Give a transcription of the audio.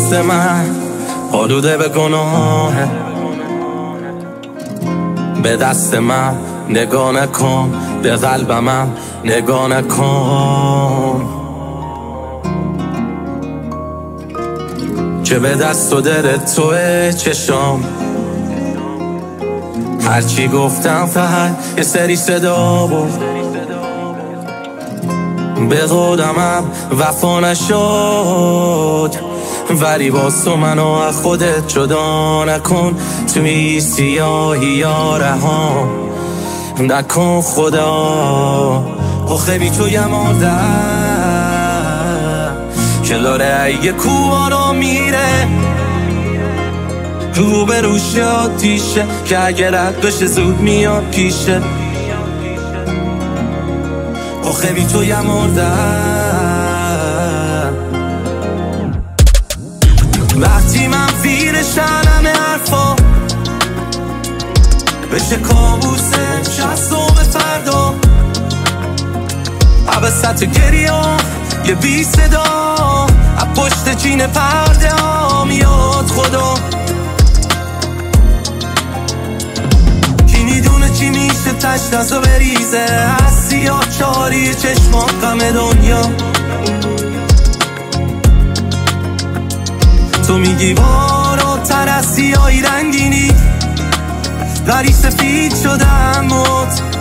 دست من آلوده به گناهه، به دست من نگاه نکن، به قلبم نگاه نکن، که به دست و دل توه چشام. هرچی گفتم فقط یه سری صدا بود، به قولمم وفا نشد، ولی باز تو منو از خودت جدا نکن، توی سیاهی یا رها نکن خدا. آخه بی تو یه مردم که داره یه کوارا میره، رو به روش آتیشه که اگه رد بشه زود میاد پیشه. آخه بی تو یه مردم وقتی من پیرشم همه حرفا بشه کابوسه شستم فردا، عبست گریه یه بی صدا از پشت چین پرده ها میاد خدا. کی میدونه چی میشه تشت ازو بریزه از سیاه چاری چشمات غم دنیا. تو میگی بالاتر از سیاهی رنگینی، ولی سفید شدم موت.